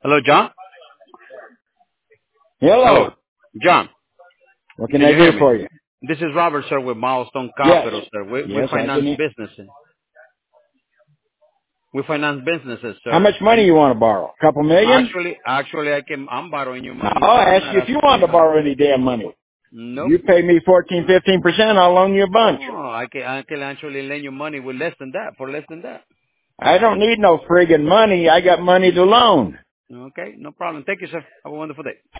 Hello, John? Hello. Hello. John, What can can I you do hear me? for you? This is Robert, sir, with Milestone Yes. Capital, sir. We Yes, I finance can. businesses. We finance businesses, How sir. much money you want to borrow? A couple million? Actually, I'm borrowing you No, money, sir. I I'm asked not you if you asking for wanted you to nothing. borrow any damn money. Nope. You pay me 14, 15%, I'll loan you a bunch. Oh, I can actually lend you money with less than that, for less than that. I don't need no friggin' money. I got money to loan. Okay, no problem. Thank you, sir. Have a wonderful day.